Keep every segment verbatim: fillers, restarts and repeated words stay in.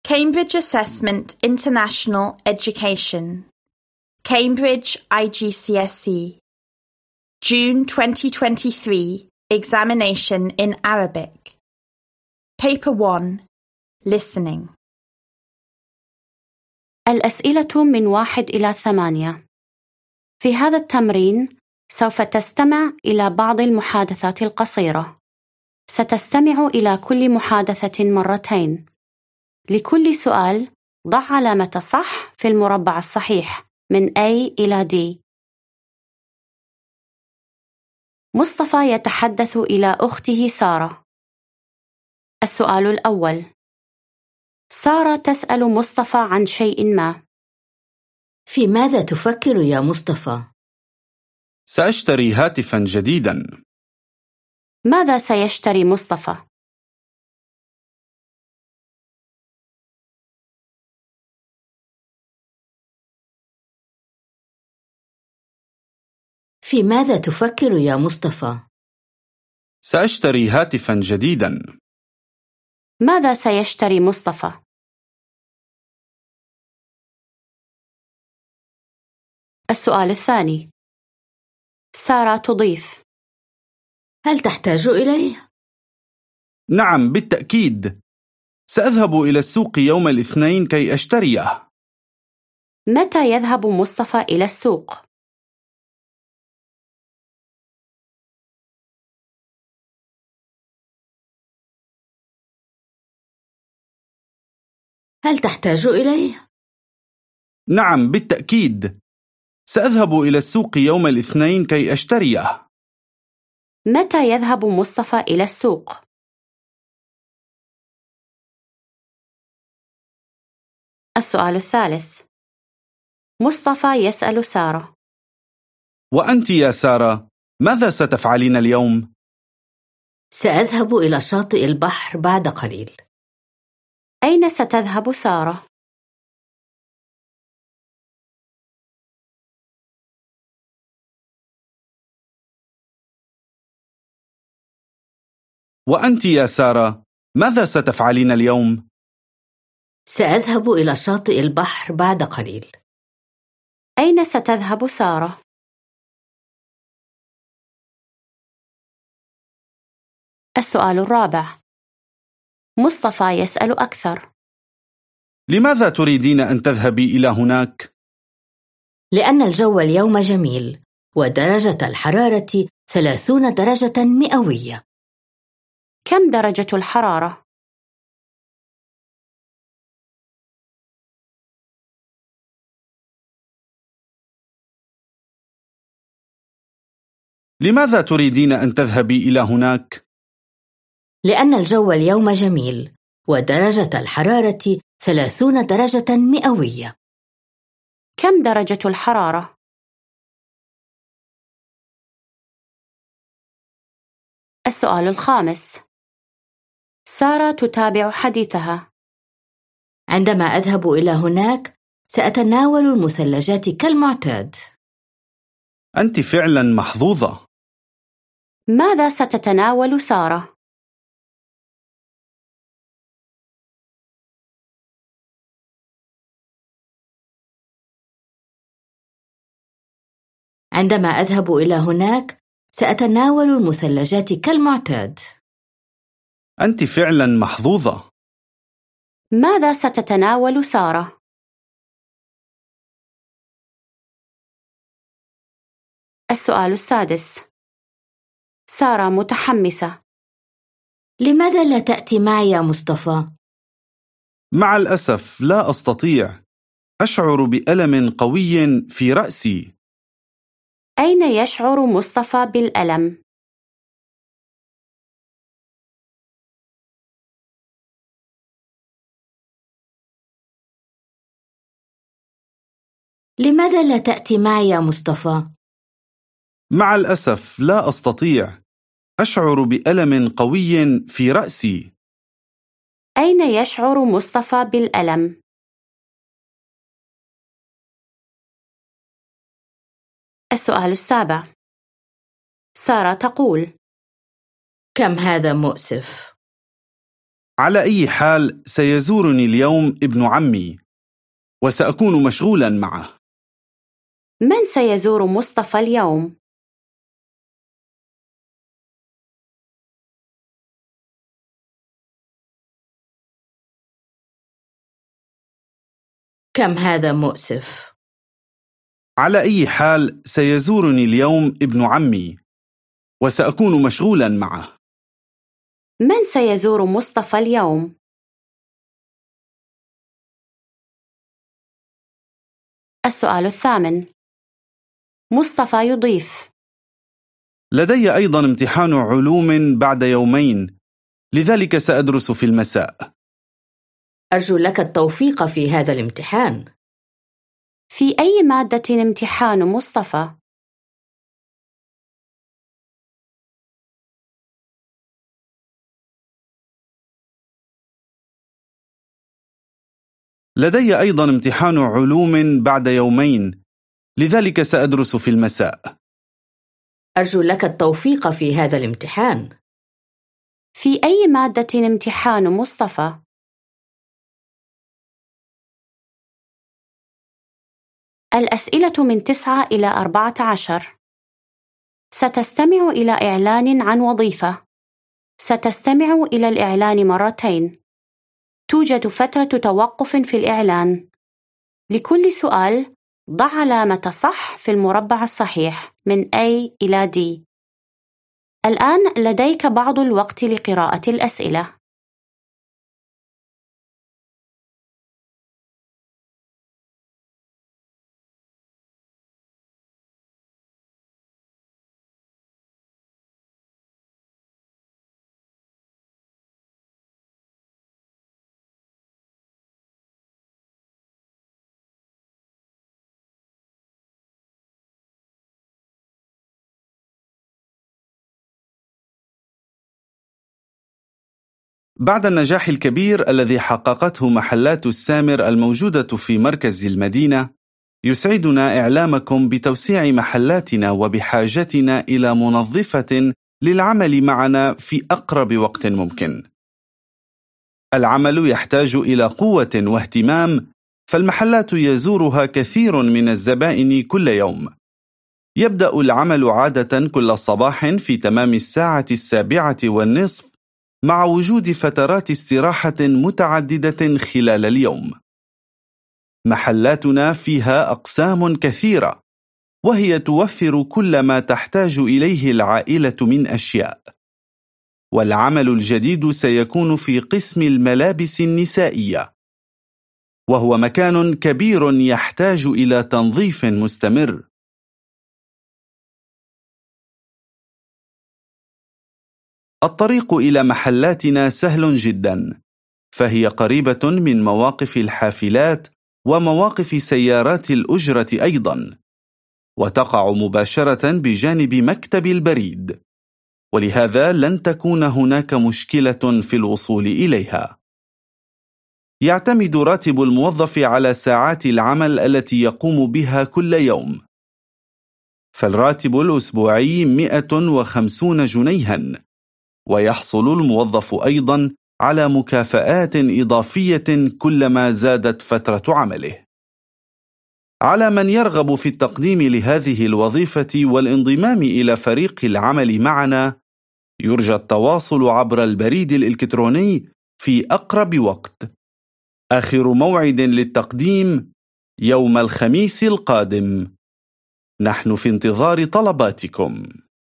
Cambridge Assessment International Education, Cambridge I G C S E, June twenty twenty-three Examination in Arabic. Paper one, Listening. الأسئلة من واحد إلى ثمانية. في هذا التمرين سوف تستمع إلى بعض المحادثات القصيرة. ستستمع إلى كل محادثة مرتين. لكل سؤال ضع علامة صح في المربع الصحيح من A إلى D. مصطفى يتحدث إلى أخته سارة. السؤال الأول: سارة تسأل مصطفى عن شيء ما. في ماذا تفكر يا مصطفى؟ سأشتري هاتفا جديدا. ماذا سيشتري مصطفى؟ في ماذا تفكر يا مصطفى؟ سأشتري هاتفا جديدا. ماذا سيشتري مصطفى؟ السؤال الثاني: سارة تضيف: هل تحتاج إليه؟ نعم بالتأكيد. سأذهب إلى السوق يوم الاثنين كي أشتريه. متى يذهب مصطفى إلى السوق؟ هل تحتاج إليه؟ نعم بالتأكيد. سأذهب إلى السوق يوم الاثنين كي أشتريه. متى يذهب مصطفى إلى السوق؟ السؤال الثالث: مصطفى يسأل سارة: وأنت يا سارة ماذا ستفعلين اليوم؟ سأذهب إلى شاطئ البحر بعد قليل. أين ستذهب سارة؟ وأنت يا سارة ماذا ستفعلين اليوم؟ سأذهب إلى شاطئ البحر بعد قليل. أين ستذهب سارة؟ السؤال الرابع: مصطفى يسأل أكثر: لماذا تريدين أن تذهبي إلى هناك؟ لأن الجو اليوم جميل ودرجة الحرارة ثلاثون درجة مئوية. كم درجة الحرارة؟ لماذا تريدين أن تذهبي إلى هناك؟ لأن الجو اليوم جميل ودرجة الحرارة ثلاثون درجة مئوية. كم درجة الحرارة؟ السؤال الخامس: سارة تتابع حديثها: عندما أذهب إلى هناك سأتناول المثلجات كالمعتاد. أنت فعلا محظوظة. ماذا ستتناول سارة؟ عندما أذهب إلى هناك سأتناول المثلجات كالمعتاد. أنت فعلا محظوظة. ماذا ستتناول سارة؟ السؤال السادس: سارة متحمسة: لماذا لا تأتي معي يا مصطفى؟ مع الأسف لا أستطيع. أشعر بألم قوي في رأسي. أين يشعر مصطفى بالألم؟ لماذا لا تأتي معي يا مصطفى؟ مع الأسف لا أستطيع. أشعر بألم قوي في رأسي. أين يشعر مصطفى بالألم؟ السؤال السابع: سارة تقول: كم هذا مؤسف. على أي حال سيزورني اليوم ابن عمي وسأكون مشغولا معه. من سيزور مصطفى اليوم؟ كم هذا مؤسف. على أي حال سيزورني اليوم ابن عمي وسأكون مشغولا معه. من سيزور مصطفى اليوم؟ السؤال الثامن. مصطفى يضيف: لدي أيضا امتحان علوم بعد يومين، لذلك سأدرس في المساء. أرجو لك التوفيق في هذا الامتحان. في أي مادة امتحان مصطفى؟ لدي أيضا امتحان علوم بعد يومين، لذلك سأدرس في المساء. أرجو لك التوفيق في هذا الامتحان. في أي مادة امتحان مصطفى؟ الأسئلة من تسعة إلى أربعة عشر. ستستمع إلى إعلان عن وظيفة. ستستمع إلى الإعلان مرتين. توجد فترة توقف في الإعلان. لكل سؤال ضع علامة صح في المربع الصحيح من A إلى D. الآن لديك بعض الوقت لقراءة الأسئلة. بعد النجاح الكبير الذي حققته محلات السامر الموجودة في مركز المدينة، يسعدنا إعلامكم بتوسيع محلاتنا وبحاجتنا إلى منظفة للعمل معنا في أقرب وقت ممكن. العمل يحتاج إلى قوة واهتمام، فالمحلات يزورها كثير من الزبائن كل يوم. يبدأ العمل عادة كل صباح في تمام الساعة السابعة والنصف، مع وجود فترات استراحة متعددة خلال اليوم. محلاتنا فيها أقسام كثيرة، وهي توفر كل ما تحتاج إليه العائلة من أشياء. والعمل الجديد سيكون في قسم الملابس النسائية، وهو مكان كبير يحتاج إلى تنظيف مستمر. الطريق إلى محلاتنا سهل جدا، فهي قريبة من مواقف الحافلات ومواقف سيارات الأجرة أيضا، وتقع مباشرة بجانب مكتب البريد، ولهذا لن تكون هناك مشكلة في الوصول إليها. يعتمد راتب الموظف على ساعات العمل التي يقوم بها كل يوم، فالراتب الأسبوعي مئة وخمسين جنيها، ويحصل الموظف أيضا على مكافآت إضافية كلما زادت فترة عمله. على من يرغب في التقديم لهذه الوظيفة والانضمام إلى فريق العمل معنا، يرجى التواصل عبر البريد الإلكتروني في أقرب وقت. آخر موعد للتقديم يوم الخميس القادم. نحن في انتظار طلباتكم.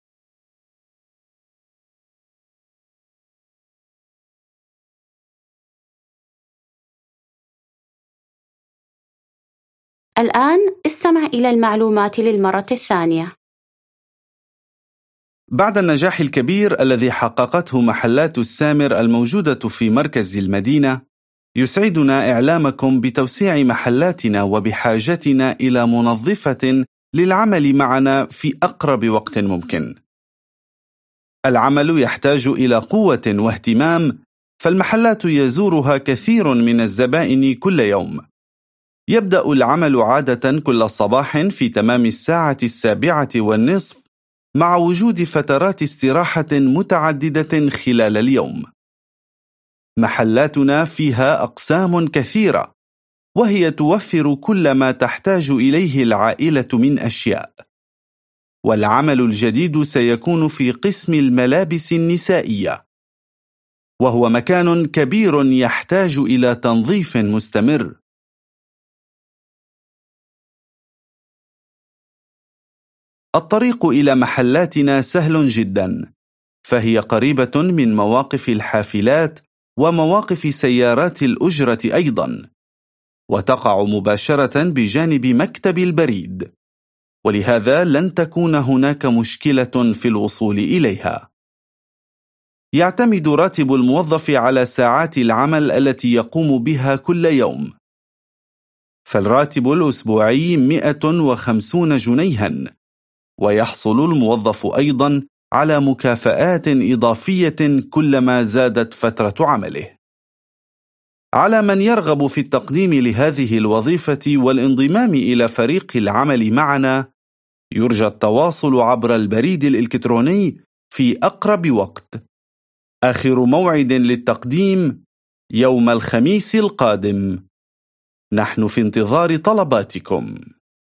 الآن استمع إلى المعلومات للمرة الثانية. بعد النجاح الكبير الذي حققته محلات السامر الموجودة في مركز المدينة، يسعدنا إعلامكم بتوسيع محلاتنا وبحاجتنا إلى منظفة للعمل معنا في أقرب وقت ممكن. العمل يحتاج إلى قوة واهتمام، فالمحلات يزورها كثير من الزبائن كل يوم. يبدأ العمل عادة كل صباح في تمام الساعة السابعة والنصف، مع وجود فترات استراحة متعددة خلال اليوم. محلاتنا فيها أقسام كثيرة، وهي توفر كل ما تحتاج إليه العائلة من أشياء. والعمل الجديد سيكون في قسم الملابس النسائية، وهو مكان كبير يحتاج إلى تنظيف مستمر. الطريق إلى محلاتنا سهل جدا، فهي قريبة من مواقف الحافلات ومواقف سيارات الأجرة أيضا، وتقع مباشرة بجانب مكتب البريد، ولهذا لن تكون هناك مشكلة في الوصول إليها. يعتمد راتب الموظف على ساعات العمل التي يقوم بها كل يوم، فالراتب الأسبوعي مئة وخمسين جنيها، ويحصل الموظف أيضا على مكافآت إضافية كلما زادت فترة عمله. على من يرغب في التقديم لهذه الوظيفة والانضمام إلى فريق العمل معنا، يرجى التواصل عبر البريد الإلكتروني في أقرب وقت. آخر موعد للتقديم يوم الخميس القادم. نحن في انتظار طلباتكم.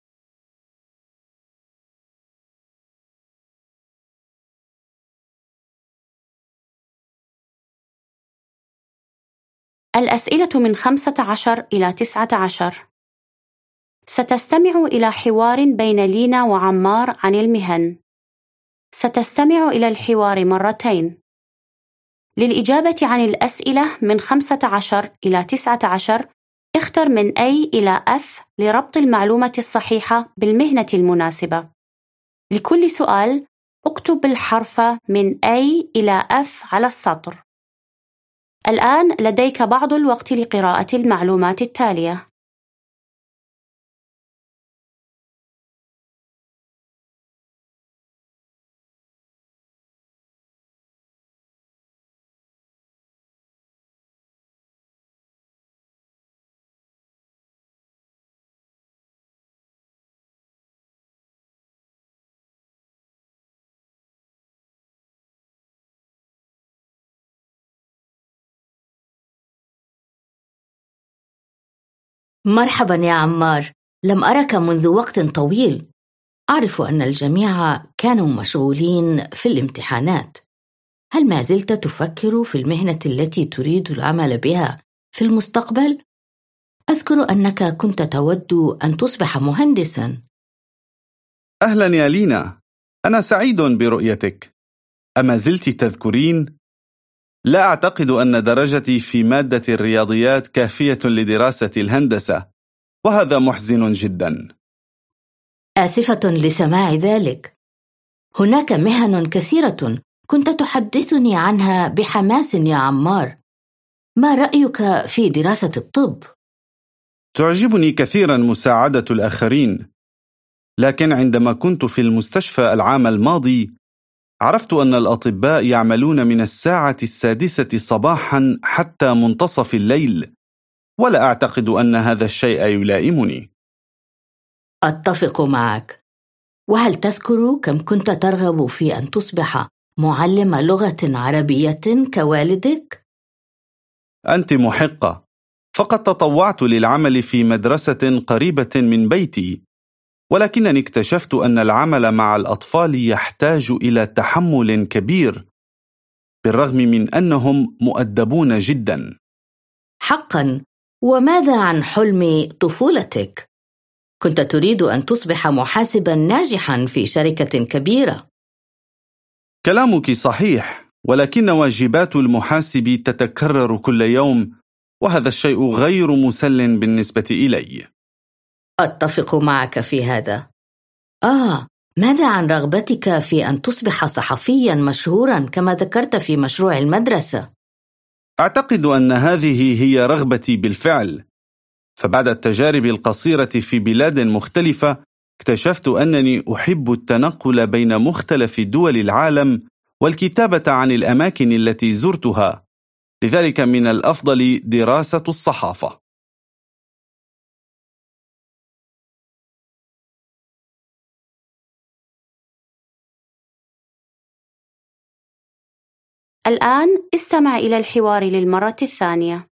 الأسئلة من خمسة عشر إلى تسعة عشر. ستستمع إلى حوار بين لينا وعمار عن المهن. ستستمع إلى الحوار مرتين. للإجابة عن الأسئلة من خمسة عشر إلى تسعة عشر، اختر من A إلى F لربط المعلومة الصحيحة بالمهنة المناسبة. لكل سؤال، اكتب الحرف من A إلى F على السطر. الآن لديك بعض الوقت لقراءة المعلومات التالية. مرحبا يا عمار، لم أرك منذ وقت طويل. أعرف أن الجميع كانوا مشغولين في الامتحانات. هل ما زلت تفكر في المهنة التي تريد العمل بها في المستقبل؟ أذكر أنك كنت تود أن تصبح مهندساً. أهلا يا لينا، أنا سعيد برؤيتك. أما زلت تذكرين؟ لا أعتقد أن درجتي في مادة الرياضيات كافية لدراسة الهندسة، وهذا محزن جدا. آسفة لسماع ذلك. هناك مهن كثيرة كنت تحدثني عنها بحماس يا عمار. ما رأيك في دراسة الطب؟ تعجبني كثيرا مساعدة الآخرين، لكن عندما كنت في المستشفى العام الماضي عرفت أن الأطباء يعملون من الساعة السادسة صباحا حتى منتصف الليل، ولا أعتقد أن هذا الشيء يلائمني. أتفق معك. وهل تذكر كم كنت ترغب في أن تصبح معلم لغة عربية كوالدك؟ أنت محقة، فقد تطوعت للعمل في مدرسة قريبة من بيتي، ولكنني اكتشفت أن العمل مع الأطفال يحتاج إلى تحمل كبير، بالرغم من أنهم مؤدبون جدا. حقا. وماذا عن حلم طفولتك؟ كنت تريد أن تصبح محاسبا ناجحا في شركة كبيرة. كلامك صحيح، ولكن واجبات المحاسب تتكرر كل يوم، وهذا الشيء غير مسل بالنسبة إلي. أتفق معك في هذا. آه، ماذا عن رغبتك في أن تصبح صحفيا مشهورا كما ذكرت في مشروع المدرسة؟ أعتقد أن هذه هي رغبتي بالفعل، فبعد التجارب القصيرة في بلاد مختلفة اكتشفت أنني أحب التنقل بين مختلف دول العالم والكتابة عن الأماكن التي زرتها، لذلك من الأفضل دراسة الصحافة. الآن استمع إلى الحوار للمرة الثانية.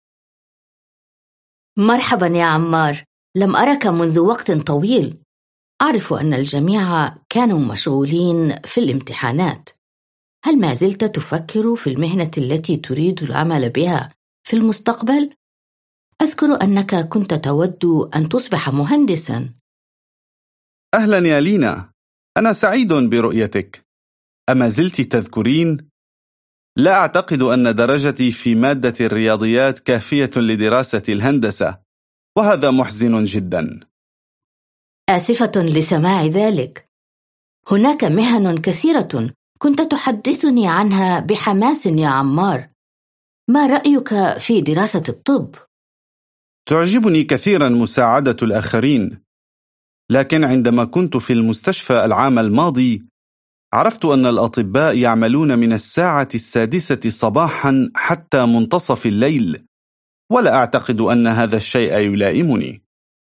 مرحبا يا عمار، لم أرك منذ وقت طويل. أعرف أن الجميع كانوا مشغولين في الامتحانات. هل ما زلت تفكر في المهنة التي تريد العمل بها في المستقبل؟ أذكر أنك كنت تود أن تصبح مهندساً. أهلا يا لينا، أنا سعيد برؤيتك. أما زلت تذكرين؟ لا أعتقد أن درجتي في مادة الرياضيات كافية لدراسة الهندسة، وهذا محزن جدا. آسفة لسماع ذلك. هناك مهن كثيرة كنت تحدثني عنها بحماس يا عمار. ما رأيك في دراسة الطب؟ تعجبني كثيرا مساعدة الآخرين، لكن عندما كنت في المستشفى العام الماضي عرفت أن الأطباء يعملون من الساعة السادسة صباحا حتى منتصف الليل، ولا أعتقد أن هذا الشيء يلائمني.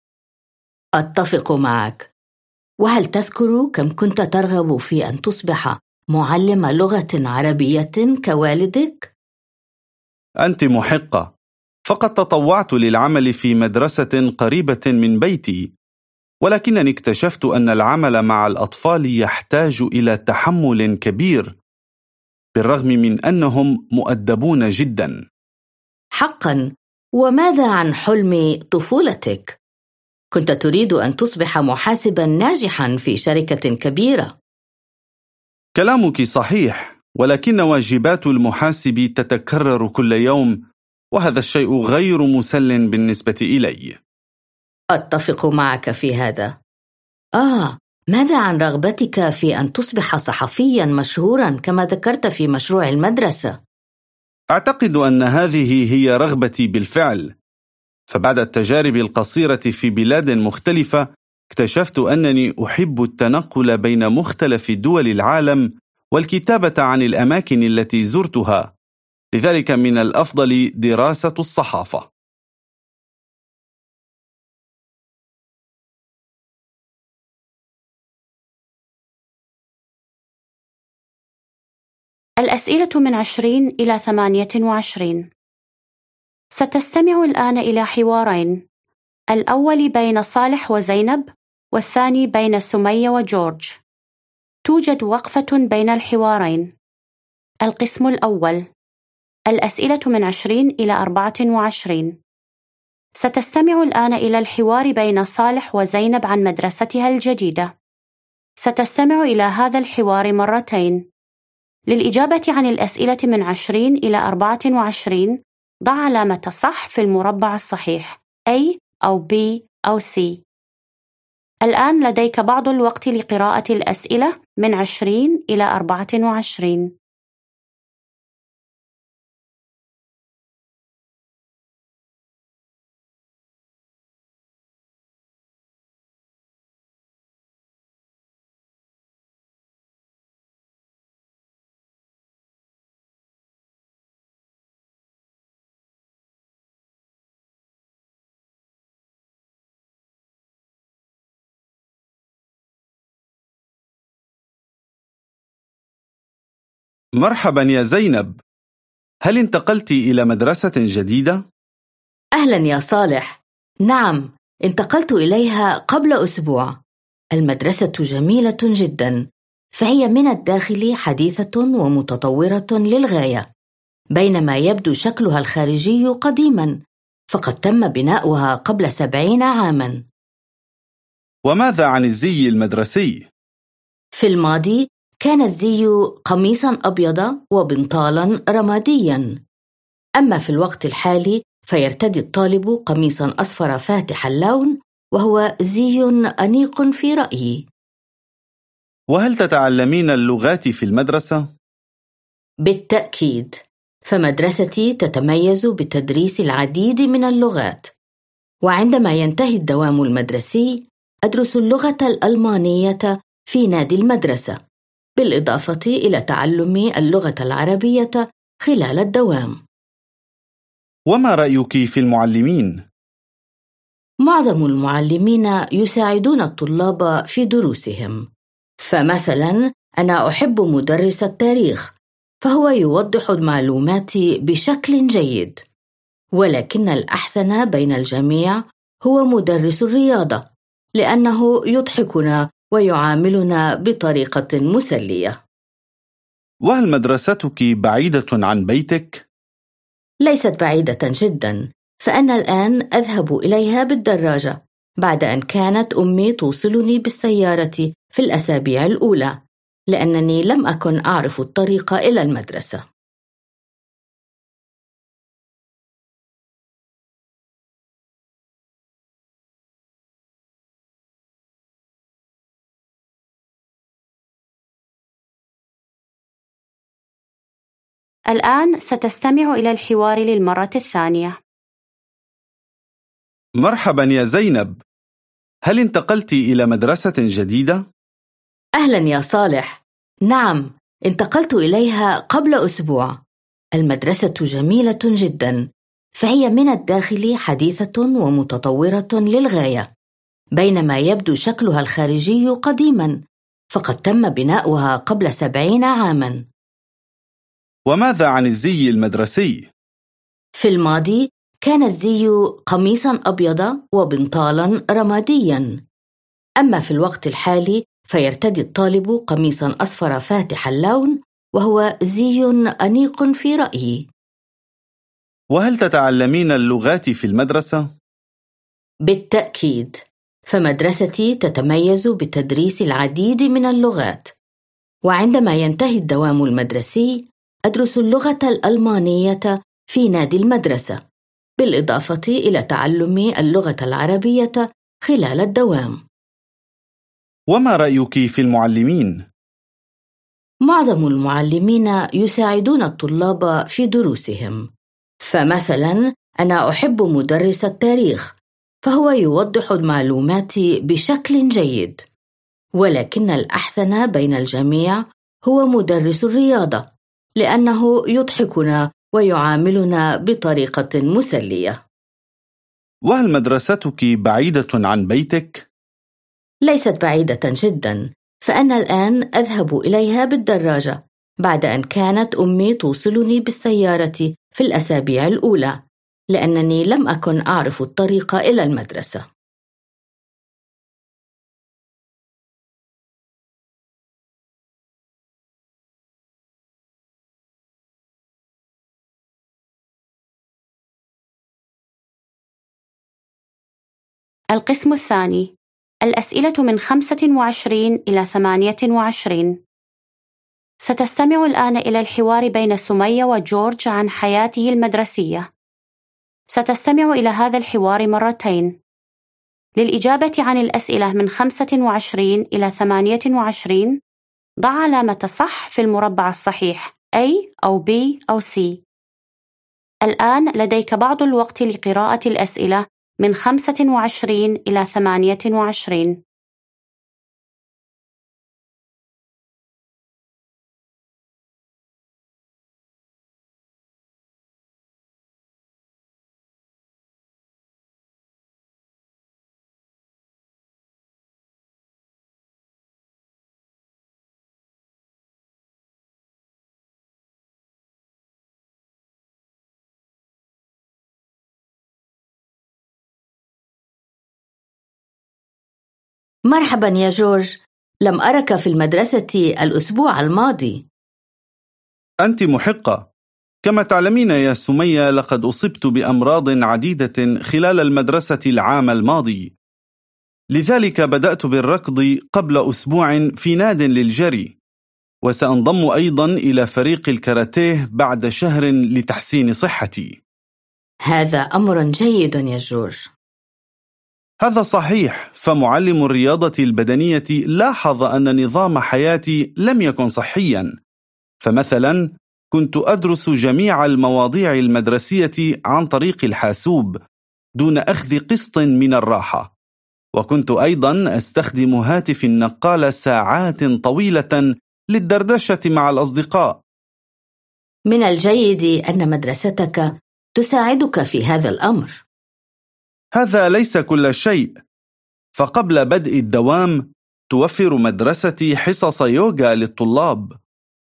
أتفق معك. وهل تذكر كم كنت ترغب في أن تصبح معلم لغة عربية كوالدك؟ أنت محقة، فقد تطوعت للعمل في مدرسة قريبة من بيتي، ولكنني اكتشفت أن العمل مع الأطفال يحتاج إلى تحمل كبير، بالرغم من أنهم مؤدبون جدا. حقا. وماذا عن حلم طفولتك؟ كنت تريد أن تصبح محاسبا ناجحا في شركة كبيرة. كلامك صحيح، ولكن واجبات المحاسب تتكرر كل يوم، وهذا الشيء غير مسل بالنسبة إلي. أتفق معك في هذا. آه، ماذا عن رغبتك في أن تصبح صحفيا مشهورا كما ذكرت في مشروع المدرسة؟ أعتقد أن هذه هي رغبتي بالفعل، فبعد التجارب القصيرة في بلاد مختلفة اكتشفت أنني أحب التنقل بين مختلف دول العالم والكتابة عن الأماكن التي زرتها، لذلك من الأفضل دراسة الصحافة. الأسئلة من عشرين إلى ثمانية وعشرين. ستستمع الآن إلى حوارين، الأول بين صالح وزينب، والثاني بين سمية وجورج. توجد وقفة بين الحوارين. القسم الأول، الأسئلة من عشرين إلى أربعة وعشرين. ستستمع الآن إلى الحوار بين صالح وزينب عن مدرستها الجديدة. ستستمع إلى هذا الحوار مرتين. للإجابة عن الأسئلة من عشرين إلى أربعة وعشرين ضع علامة صح في المربع الصحيح A أو B أو C. الآن لديك بعض الوقت لقراءة الأسئلة من عشرين إلى أربعة وعشرين. مرحبا يا زينب، هل انتقلت إلى مدرسة جديدة؟ أهلا يا صالح. نعم، انتقلت إليها قبل أسبوع. المدرسة جميلة جدا، فهي من الداخل حديثة ومتطورة للغاية، بينما يبدو شكلها الخارجي قديما، فقد تم بناؤها قبل سبعين عاما. وماذا عن الزي المدرسي؟ في الماضي كان الزي قميصا أبيض وبنطالا رماديا، أما في الوقت الحالي فيرتدي الطالب قميصا أصفر فاتح اللون، وهو زي أنيق في رأيي. وهل تتعلمين اللغات في المدرسة؟ بالتأكيد، فمدرستي تتميز بتدريس العديد من اللغات، وعندما ينتهي الدوام المدرسي أدرس اللغة الألمانية في نادي المدرسة، بالإضافة إلى تعلم اللغة العربية خلال الدوام. وما رأيك في المعلمين؟ معظم المعلمين يساعدون الطلاب في دروسهم، فمثلا أنا أحب مدرس التاريخ، فهو يوضح المعلومات بشكل جيد، ولكن الأحسن بين الجميع هو مدرس الرياضة، لأنه يضحكنا ويعاملنا بطريقة مسلية. وهل مدرستك بعيدة عن بيتك؟ ليست بعيدة جدا، فأنا الآن أذهب إليها بالدراجة بعد أن كانت أمي توصلني بالسيارة في الأسابيع الأولى، لأنني لم أكن أعرف الطريق إلى المدرسة. الآن ستستمع إلى الحوار للمرة الثانية. مرحبا يا زينب، هل انتقلت إلى مدرسة جديدة؟ أهلا يا صالح. نعم، انتقلت إليها قبل أسبوع. المدرسة جميلة جدا، فهي من الداخل حديثة ومتطورة للغاية، بينما يبدو شكلها الخارجي قديما، فقد تم بناؤها قبل سبعين عاما. وماذا عن الزي المدرسي؟ في الماضي كان الزي قميصا أبيض وبنطالا رماديا، أما في الوقت الحالي فيرتدي الطالب قميصا أصفر فاتح اللون، وهو زي أنيق في رأيي. وهل تتعلمين اللغات في المدرسة؟ بالتأكيد، فمدرستي تتميز بتدريس العديد من اللغات، وعندما ينتهي الدوام المدرسي أدرس اللغة الألمانية في نادي المدرسة، بالإضافة إلى تعلم اللغة العربية خلال الدوام. وما رأيك في المعلمين؟ معظم المعلمين يساعدون الطلاب في دروسهم، فمثلا أنا أحب مدرس التاريخ، فهو يوضح المعلومات بشكل جيد، ولكن الأحسن بين الجميع هو مدرس الرياضة، لأنه يضحكنا ويعاملنا بطريقة مسلية. وهل مدرستك بعيدة عن بيتك؟ ليست بعيدة جدا، فأنا الآن أذهب إليها بالدراجة بعد أن كانت أمي توصلني بالسيارة في الأسابيع الأولى، لأنني لم أكن أعرف الطريق إلى المدرسة. القسم الثاني، الأسئلة من خمسة وعشرين إلى ثمانية وعشرين. ستستمع الآن إلى الحوار بين سمية وجورج عن حياته المدرسية. ستستمع إلى هذا الحوار مرتين. للإجابة عن الأسئلة من خمسة وعشرين إلى ثمانية وعشرين، ضع علامة صح في المربع الصحيح A أو B أو C. الآن لديك بعض الوقت لقراءة الأسئلة من خمسة وعشرين إلى ثمانية وعشرين. مرحبا يا جورج، لم أرك في المدرسة الأسبوع الماضي. أنت محقة. كما تعلمين يا سمية، لقد أصبت بأمراض عديدة خلال المدرسة العام الماضي، لذلك بدأت بالركض قبل أسبوع في ناد للجري، وسأنضم أيضا إلى فريق الكاراتيه بعد شهر لتحسين صحتي. هذا أمر جيد يا جورج. هذا صحيح، فمعلم الرياضة البدنية لاحظ أن نظام حياتي لم يكن صحيا، فمثلا كنت أدرس جميع المواضيع المدرسية عن طريق الحاسوب دون أخذ قسط من الراحة، وكنت أيضا أستخدم هاتف النقال ساعات طويلة للدردشة مع الأصدقاء. من الجيد أن مدرستك تساعدك في هذا الأمر. هذا ليس كل شيء، فقبل بدء الدوام توفر مدرستي حصص يوغا للطلاب،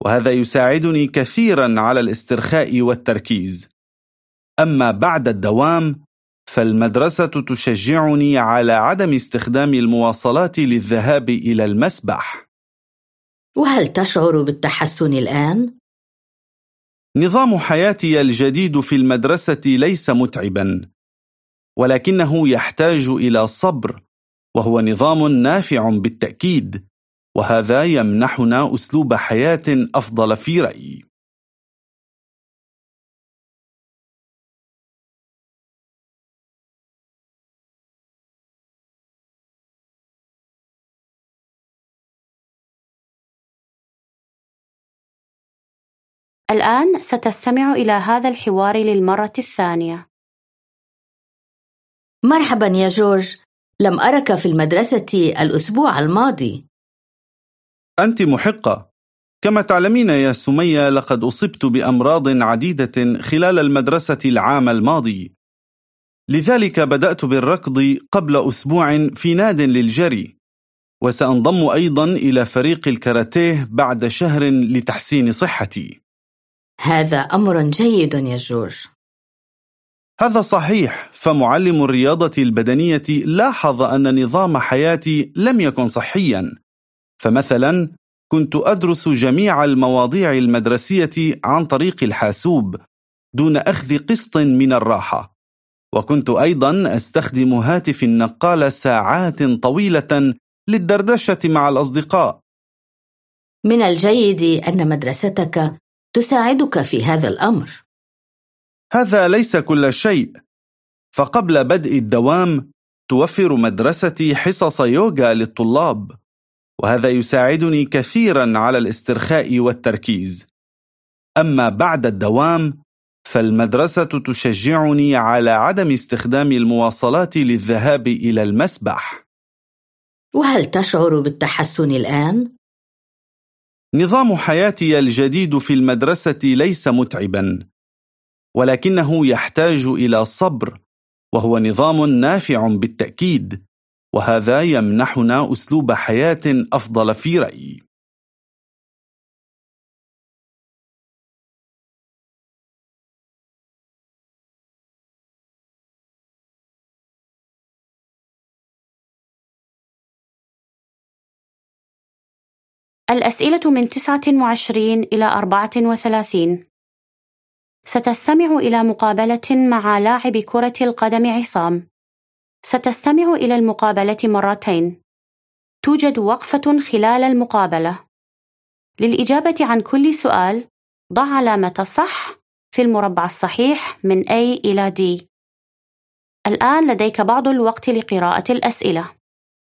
وهذا يساعدني كثيرا على الاسترخاء والتركيز. أما بعد الدوام فالمدرسة تشجعني على عدم استخدام المواصلات للذهاب إلى المسبح. وهل تشعر بالتحسن الآن؟ نظام حياتي الجديد في المدرسة ليس متعبا، ولكنه يحتاج إلى صبر، وهو نظام نافع بالتأكيد، وهذا يمنحنا أسلوب حياة أفضل في رأيي. الآن ستستمع إلى هذا الحوار للمرة الثانية. مرحبا يا جورج، لم أرك في المدرسة الأسبوع الماضي. أنت محقة. كما تعلمين يا سمية، لقد أصبت بأمراض عديدة خلال المدرسة العام الماضي، لذلك بدأت بالركض قبل أسبوع في ناد للجري، وسأنضم أيضا إلى فريق الكاراتيه بعد شهر لتحسين صحتي. هذا أمر جيد يا جورج. هذا صحيح، فمعلم الرياضة البدنية لاحظ أن نظام حياتي لم يكن صحيا، فمثلا كنت أدرس جميع المواضيع المدرسية عن طريق الحاسوب دون أخذ قسط من الراحة، وكنت أيضا أستخدم هاتف النقال ساعات طويلة للدردشة مع الأصدقاء. من الجيد أن مدرستك تساعدك في هذا الأمر. هذا ليس كل شيء، فقبل بدء الدوام توفر مدرستي حصص يوغا للطلاب، وهذا يساعدني كثيرا على الاسترخاء والتركيز. أما بعد الدوام فالمدرسة تشجعني على عدم استخدام المواصلات للذهاب إلى المسبح. وهل تشعر بالتحسن الآن؟ نظام حياتي الجديد في المدرسة ليس متعبا، ولكنه يحتاج إلى صبر، وهو نظام نافع بالتأكيد، وهذا يمنحنا أسلوب حياة أفضل في رأيي. الأسئلة من تسعة وعشرين إلى أربعة وثلاثين. ستستمع إلى مقابلة مع لاعب كرة القدم عصام. ستستمع إلى المقابلة مرتين. توجد وقفة خلال المقابلة. للإجابة عن كل سؤال، ضع علامة صح في المربع الصحيح من A إلى D. الآن لديك بعض الوقت لقراءة الأسئلة.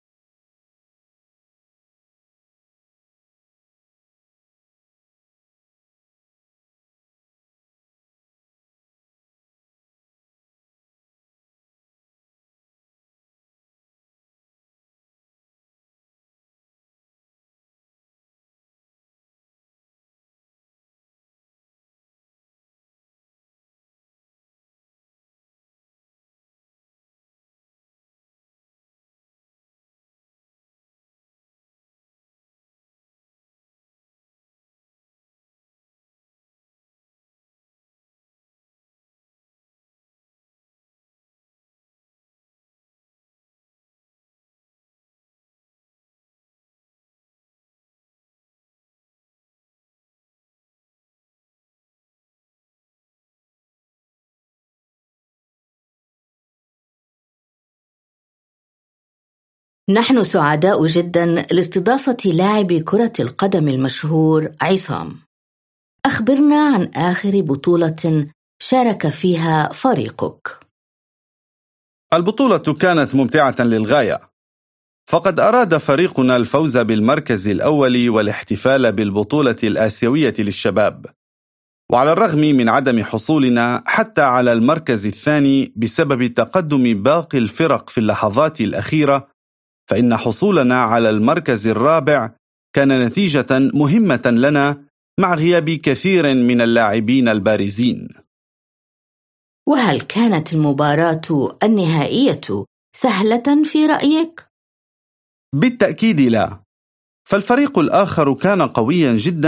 نحن سعداء جدا لاستضافة لاعب كرة القدم المشهور عصام. أخبرنا عن آخر بطولة شارك فيها فريقك. البطولة كانت ممتعة للغاية، فقد أراد فريقنا الفوز بالمركز الأول والاحتفال بالبطولة الآسيوية للشباب، وعلى الرغم من عدم حصولنا حتى على المركز الثاني بسبب تقدم باقي الفرق في اللحظات الأخيرة، فإن حصولنا على المركز الرابع كان نتيجة مهمة لنا مع غياب كثير من اللاعبين البارزين. وهل كانت المباراة النهائية سهلة في رأيك؟ بالتأكيد لا، فالفريق الآخر كان قويا جدا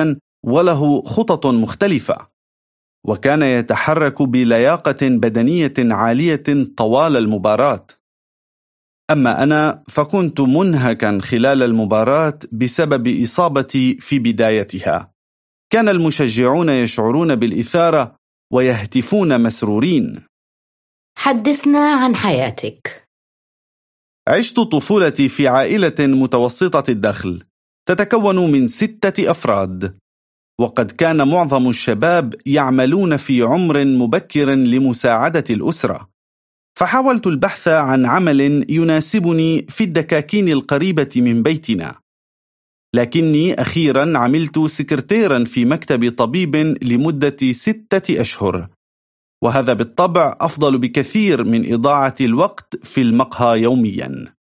وله خطط مختلفة، وكان يتحرك بلياقة بدنية عالية طوال المباراة. أما أنا فكنت منهكا خلال المباراة بسبب إصابتي في بدايتها. كان المشجعون يشعرون بالإثارة ويهتفون مسرورين. حدثنا عن حياتك. عشت طفولتي في عائلة متوسطة الدخل تتكون من ستة أفراد، وقد كان معظم الشباب يعملون في عمر مبكر لمساعدة الأسرة، فحاولت البحث عن عمل يناسبني في الدكاكين القريبة من بيتنا، لكني أخيرا عملت سكرتيرا في مكتب طبيب لمدة ستة أشهر، وهذا بالطبع أفضل بكثير من إضاعة الوقت في المقهى يوميا.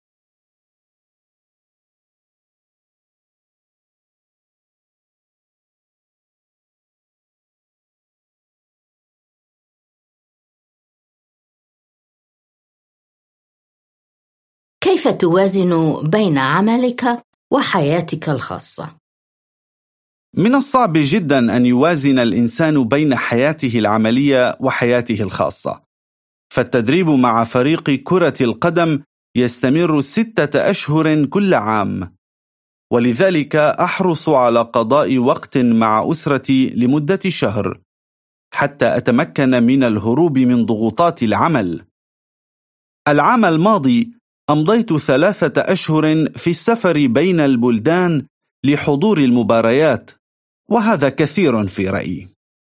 كيف توازن بين عملك وحياتك الخاصة؟ من الصعب جدا أن يوازن الإنسان بين حياته العملية وحياته الخاصة، فالتدريب مع فريق كرة القدم يستمر ستة أشهر كل عام، ولذلك أحرص على قضاء وقت مع أسرتي لمدة شهر حتى أتمكن من الهروب من ضغوطات العمل. العام الماضي أمضيت ثلاثة أشهر في السفر بين البلدان لحضور المباريات، وهذا كثير في رأيي.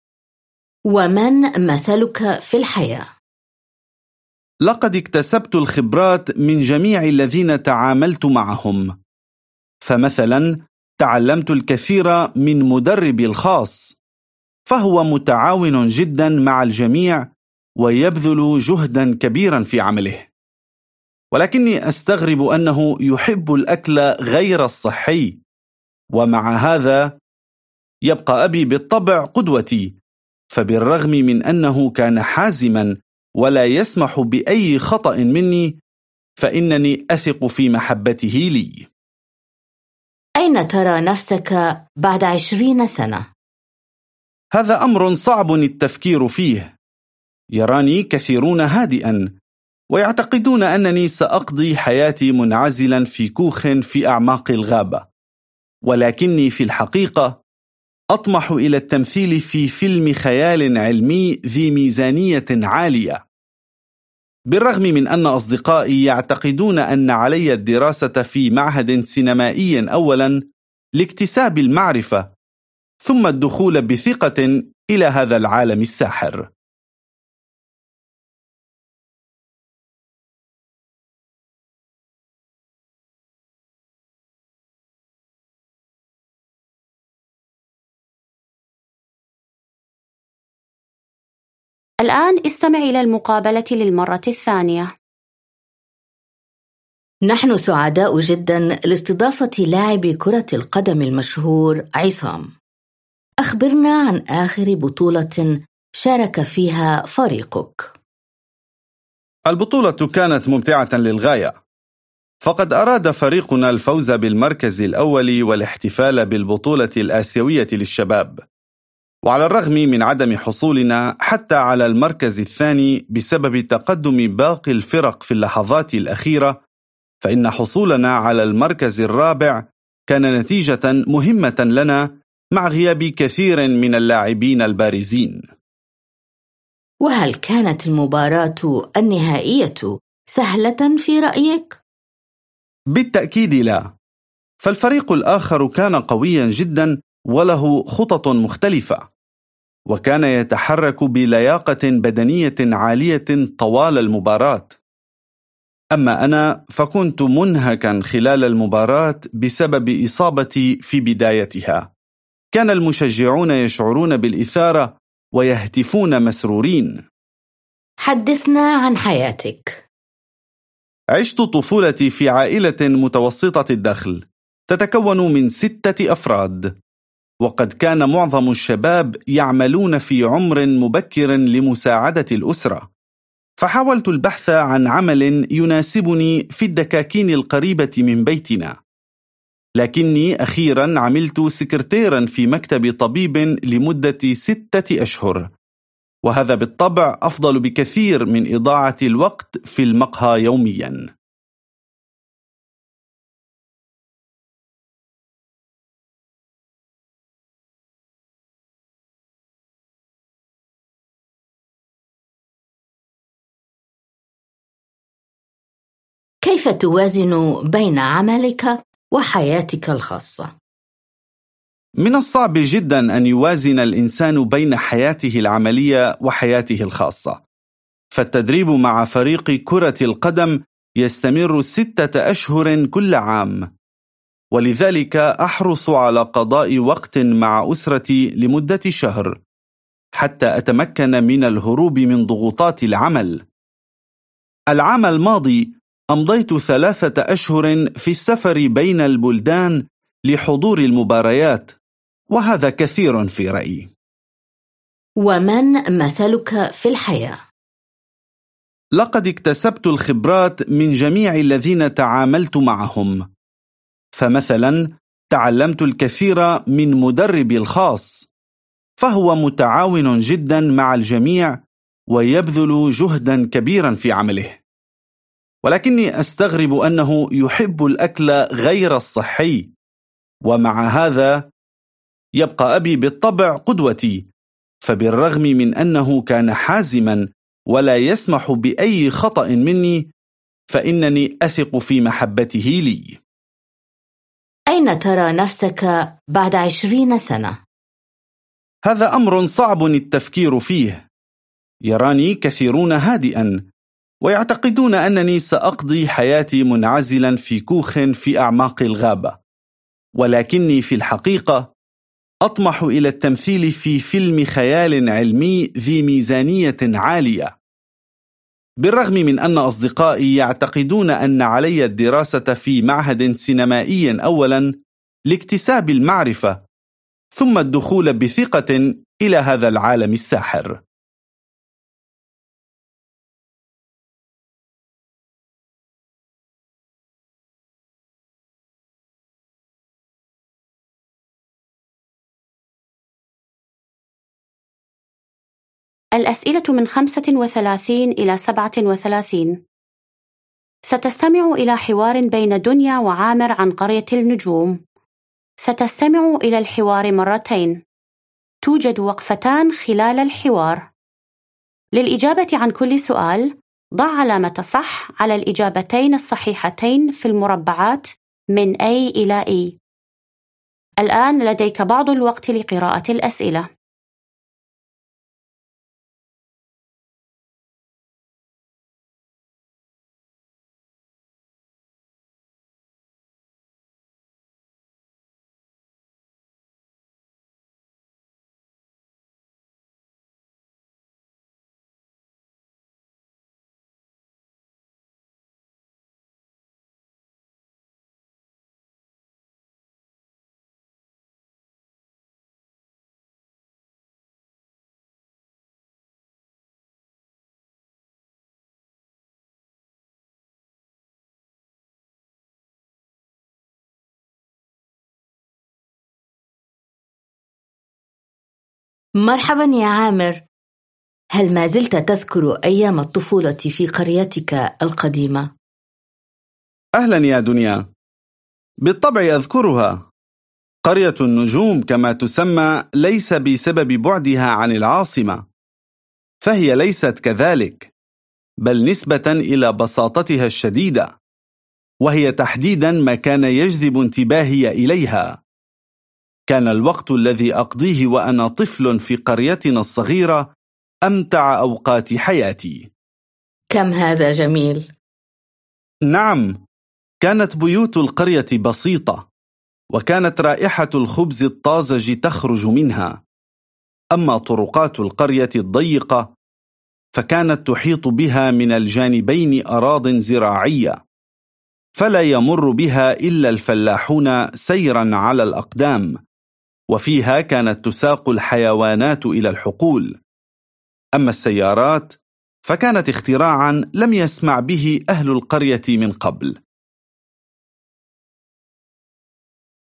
ومن مثلك في الحياة؟ لقد اكتسبت الخبرات من جميع الذين تعاملت معهم، فمثلا تعلمت الكثير من مدربي الخاص، فهو متعاون جدا مع الجميع ويبذل جهدا كبيرا في عمله، ولكني أستغرب أنه يحب الأكل غير الصحي، ومع هذا يبقى أبي بالطبع قدوتي، فبالرغم من أنه كان حازما ولا يسمح بأي خطأ مني، فإنني أثق في محبته لي. أين ترى نفسك بعد عشرين سنة؟ هذا أمر صعب التفكير فيه. يراني كثيرون هادئا ويعتقدون أنني سأقضي حياتي منعزلا في كوخ في أعماق الغابة، ولكني في الحقيقة أطمح إلى التمثيل في فيلم خيال علمي ذي ميزانية عالية. بالرغم من أن أصدقائي يعتقدون أن علي الدراسة في معهد سينمائي أولا لاكتساب المعرفة، ثم الدخول بثقة إلى هذا العالم الساحر. الآن استمع إلى المقابلة للمرة الثانية. نحن سعداء جدا لاستضافة لاعب كرة القدم المشهور عصام. أخبرنا عن آخر بطولة شارك فيها فريقك. البطولة كانت ممتعة للغاية، فقد أراد فريقنا الفوز بالمركز الأول والاحتفال بالبطولة الآسيوية للشباب، وعلى الرغم من عدم حصولنا حتى على المركز الثاني بسبب تقدم باقي الفرق في اللحظات الأخيرة، فإن حصولنا على المركز الرابع كان نتيجة مهمة لنا مع غياب كثير من اللاعبين البارزين. وهل كانت المباراة النهائية سهلة في رأيك؟ بالتأكيد لا، فالفريق الآخر كان قويا جدا وله خطط مختلفة، وكان يتحرك بلياقة بدنية عالية طوال المباراة. أما أنا فكنت منهكا خلال المباراة بسبب إصابتي في بدايتها. كان المشجعون يشعرون بالإثارة ويهتفون مسرورين. حدثنا عن حياتك. عشت طفولتي في عائلة متوسطة الدخل تتكون من ستة أفراد، وقد كان معظم الشباب يعملون في عمر مبكر لمساعدة الأسرة، فحاولت البحث عن عمل يناسبني في الدكاكين القريبة من بيتنا، لكني أخيرا عملت سكرتيرا في مكتب طبيب لمدة ستة أشهر، وهذا بالطبع أفضل بكثير من إضاعة الوقت في المقهى يوميا. كيف توازن بين عملك وحياتك الخاصة؟ من الصعب جدا أن يوازن الإنسان بين حياته العملية وحياته الخاصة، فالتدريب مع فريق كرة القدم يستمر ستة أشهر كل عام، ولذلك أحرص على قضاء وقت مع أسرتي لمدة شهر حتى أتمكن من الهروب من ضغوطات العمل. العام الماضي أمضيت ثلاثة أشهر في السفر بين البلدان لحضور المباريات، وهذا كثير في رأيي. ومن مثلك في الحياة؟ لقد اكتسبت الخبرات من جميع الذين تعاملت معهم، فمثلا تعلمت الكثير من مدربي الخاص، فهو متعاون جدا مع الجميع ويبذل جهدا كبيرا في عمله، ولكني أستغرب أنه يحب الأكل غير الصحي، ومع هذا يبقى أبي بالطبع قدوتي، فبالرغم من أنه كان حازما ولا يسمح بأي خطأ مني، فإنني أثق في محبته لي. أين ترى نفسك بعد عشرين سنة؟ هذا أمر صعب التفكير فيه. يراني كثيرون هادئا ويعتقدون أنني سأقضي حياتي منعزلا في كوخ في أعماق الغابة، ولكني في الحقيقة أطمح إلى التمثيل في فيلم خيال علمي ذي ميزانية عالية. بالرغم من أن أصدقائي يعتقدون أن علي الدراسة في معهد سينمائي أولا لاكتساب المعرفة، ثم الدخول بثقة إلى هذا العالم الساحر. الأسئلة من خمسة وثلاثين إلى سبعة وثلاثين. ستستمع إلى حوار بين دنيا وعامر عن قرية النجوم. ستستمع إلى الحوار مرتين. توجد وقفتان خلال الحوار. للإجابة عن كل سؤال، ضع علامة صح على الإجابتين الصحيحتين في المربعات من A إلى E. الآن لديك بعض الوقت لقراءة الأسئلة. مرحبا يا عامر، هل ما زلت تذكر أيام الطفولة في قريتك القديمة؟ أهلا يا دنيا، بالطبع أذكرها. قرية النجوم كما تسمى ليس بسبب بعدها عن العاصمة، فهي ليست كذلك، بل نسبة إلى بساطتها الشديدة، وهي تحديدا ما كان يجذب انتباهي إليها. كان الوقت الذي أقضيه وأنا طفل في قريتنا الصغيرة أمتع أوقات حياتي. كم هذا جميل! نعم، كانت بيوت القرية بسيطة، وكانت رائحة الخبز الطازج تخرج منها. أما طرقات القرية الضيقة فكانت تحيط بها من الجانبين أراضٍ زراعية، فلا يمر بها إلا الفلاحون سيرا على الأقدام، وفيها كانت تساق الحيوانات إلى الحقول. أما السيارات فكانت اختراعا لم يسمع به أهل القرية من قبل.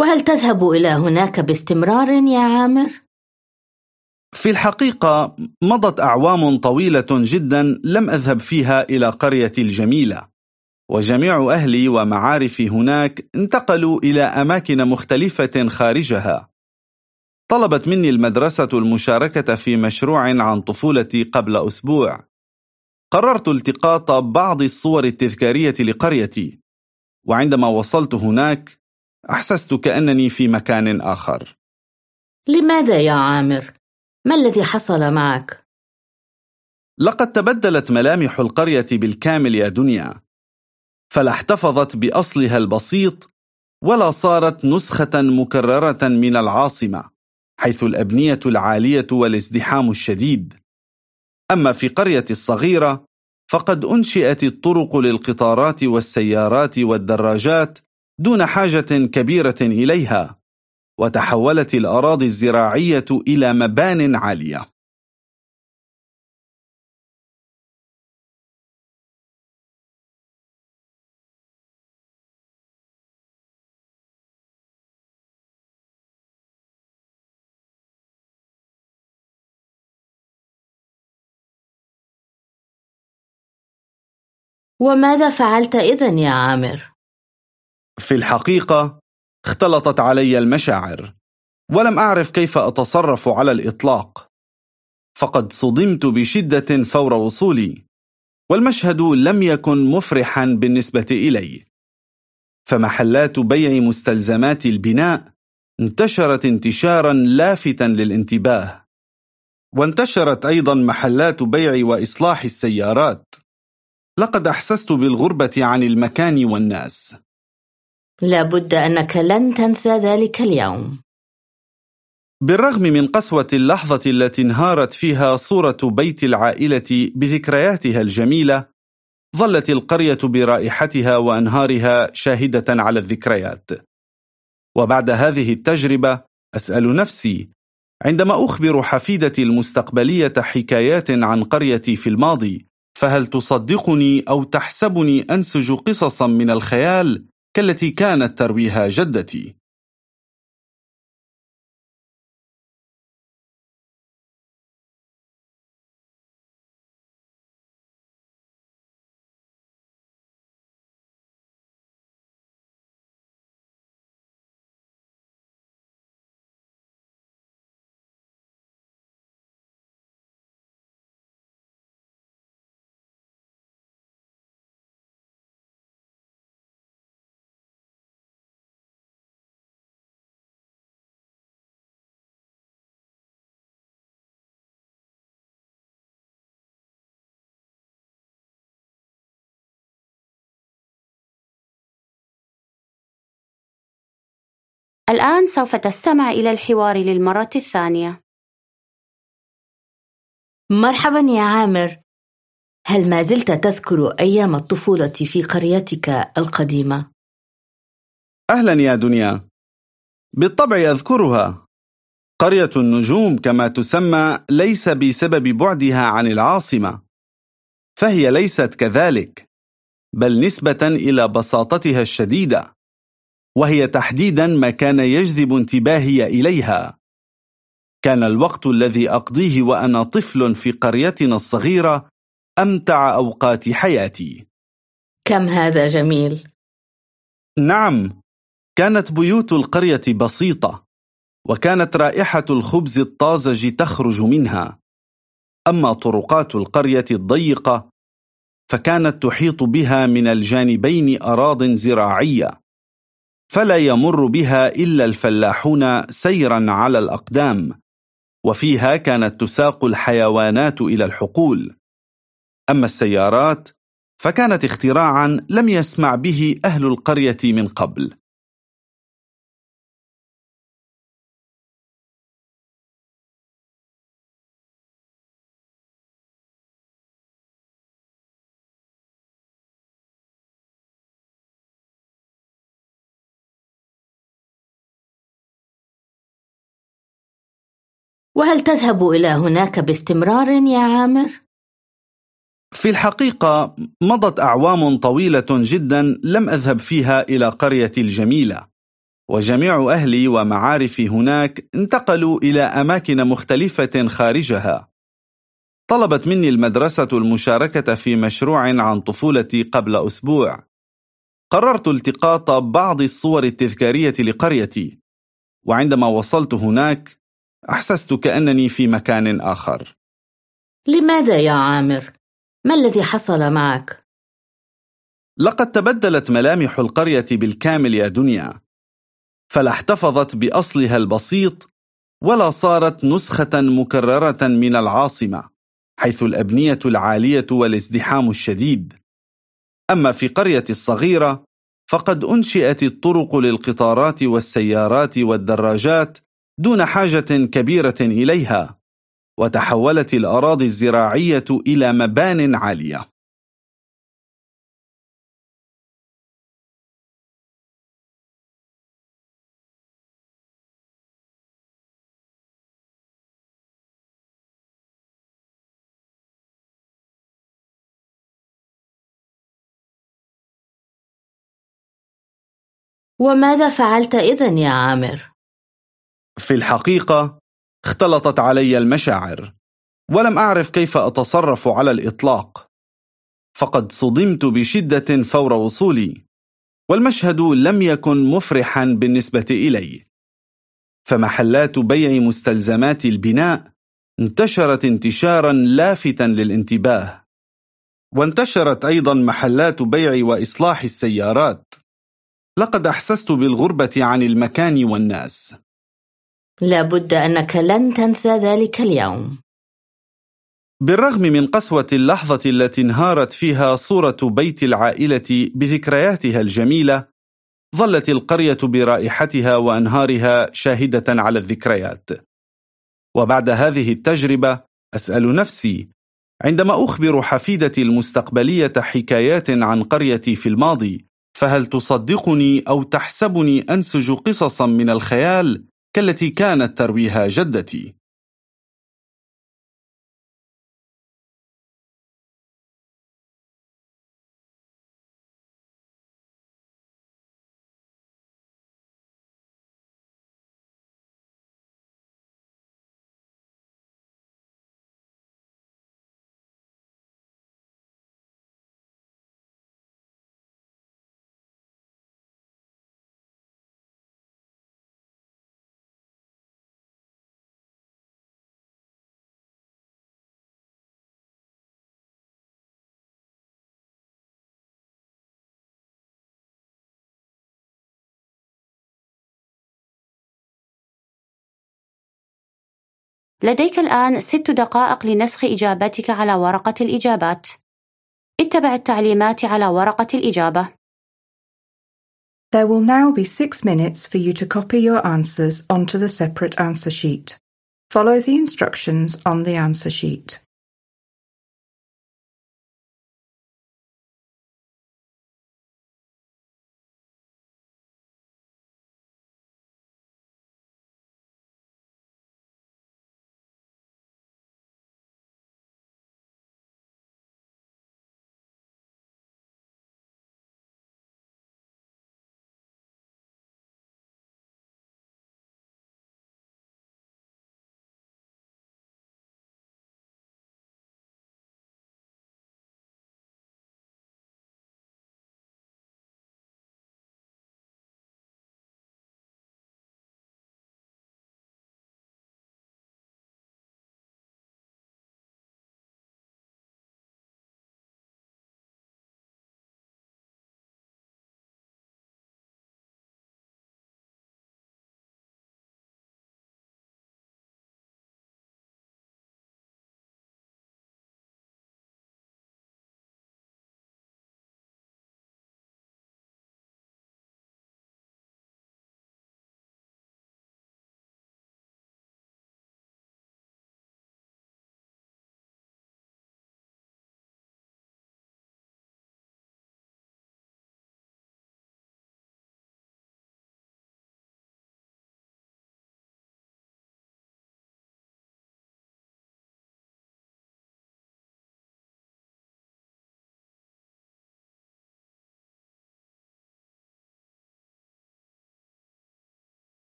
وهل تذهب إلى هناك باستمرار يا عامر؟ في الحقيقة مضت أعوام طويلة جدا لم أذهب فيها إلى قريتي الجميلة، وجميع أهلي ومعارفي هناك انتقلوا إلى أماكن مختلفة خارجها. طلبت مني المدرسة المشاركة في مشروع عن طفولتي قبل أسبوع. قررت التقاط بعض الصور التذكارية لقريتي، وعندما وصلت هناك أحسست كأنني في مكان آخر. لماذا يا عامر؟ ما الذي حصل معك؟ لقد تبدلت ملامح القرية بالكامل يا دنيا، فلا احتفظت بأصلها البسيط ولا صارت نسخة مكررة من العاصمة حيث الأبنية العالية والازدحام الشديد. أما في قريتي الصغيرة فقد أنشئت الطرق للقطارات والسيارات والدراجات دون حاجة كبيرة إليها، وتحولت الأراضي الزراعية إلى مبان عالية. وماذا فعلت إذن يا عامر؟ في الحقيقة اختلطت علي المشاعر، ولم أعرف كيف أتصرف على الإطلاق، فقد صدمت بشدة فور وصولي، والمشهد لم يكن مفرحا بالنسبة إلي. فمحلات بيع مستلزمات البناء انتشرت انتشارا لافتا للانتباه، وانتشرت أيضا محلات بيع وإصلاح السيارات. لقد أحسست بالغربة عن المكان والناس. لابد أنك لن تنسى ذلك اليوم. بالرغم من قسوة اللحظة التي انهارت فيها صورة بيت العائلة بذكرياتها الجميلة، ظلت القرية برائحتها وأنهارها شاهدة على الذكريات. وبعد هذه التجربة أسأل نفسي عندما أخبر حفيدتي المستقبلية حكايات عن قريتي في الماضي، فهل تصدقني أو تحسبني أنسج قصصا من الخيال كالتي كانت ترويها جدتي؟ الآن سوف تستمع إلى الحوار للمرة الثانية. مرحبا يا عامر، هل ما زلت تذكر أيام الطفولة في قريتك القديمة؟ أهلا يا دنيا، بالطبع أذكرها. قرية النجوم كما تسمى ليس بسبب بعدها عن العاصمة، فهي ليست كذلك، بل نسبة إلى بساطتها الشديدة، وهي تحديدا ما كان يجذب انتباهي إليها. كان الوقت الذي أقضيه وأنا طفل في قريتنا الصغيرة أمتع أوقات حياتي. كم هذا جميل! نعم، كانت بيوت القرية بسيطة، وكانت رائحة الخبز الطازج تخرج منها. أما طرقات القرية الضيقة فكانت تحيط بها من الجانبين أراضٍ زراعية، فلا يمر بها إلا الفلاحون سيرا على الأقدام، وفيها كانت تساق الحيوانات إلى الحقول. أما السيارات فكانت اختراعا لم يسمع به أهل القرية من قبل. وهل تذهب إلى هناك باستمرار يا عامر؟ في الحقيقة مضت أعوام طويلة جدا لم أذهب فيها إلى قريتي الجميلة، وجميع أهلي ومعارفي هناك انتقلوا إلى أماكن مختلفة خارجها. طلبت مني المدرسة المشاركة في مشروع عن طفولتي قبل أسبوع. قررت التقاط بعض الصور التذكارية لقريتي، وعندما وصلت هناك أحسست كأنني في مكان آخر. لماذا يا عامر؟ ما الذي حصل معك؟ لقد تبدلت ملامح القرية بالكامل يا دنيا، فلا احتفظت بأصلها البسيط ولا صارت نسخة مكررة من العاصمة حيث الأبنية العالية والازدحام الشديد. أما في قريتي الصغيرة فقد أنشئت الطرق للقطارات والسيارات والدراجات دون حاجة كبيرة إليها، وتحولت الأراضي الزراعية إلى مبان عالية. وماذا فعلت إذن يا عامر؟ في الحقيقة اختلطت علي المشاعر، ولم أعرف كيف أتصرف على الإطلاق، فقد صدمت بشدة فور وصولي، والمشهد لم يكن مفرحا بالنسبة إلي. فمحلات بيع مستلزمات البناء انتشرت انتشارا لافتا للانتباه، وانتشرت أيضا محلات بيع وإصلاح السيارات. لقد أحسست بالغربة عن المكان والناس. لابد أنك لن تنسى ذلك اليوم. بالرغم من قسوة اللحظة التي انهارت فيها صورة بيت العائلة بذكرياتها الجميلة، ظلت القرية برائحتها وأنهارها شاهدة على الذكريات. وبعد هذه التجربة أسأل نفسي عندما أخبر حفيدتي المستقبلية حكايات عن قريتي في الماضي، فهل تصدقني أو تحسبني أنسج قصصا من الخيال كالتي كانت ترويها جدتي؟ لديك الآن ست دقائق لنسخ إجابتك على ورقة الإجابات. اتبع التعليمات على ورقة الإجابة. There will now be six minutes for you to copy your answers onto the separate answer sheet. Follow the instructions on the answer sheet.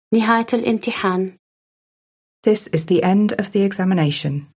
نهاية الامتحان. This is the end of the examination.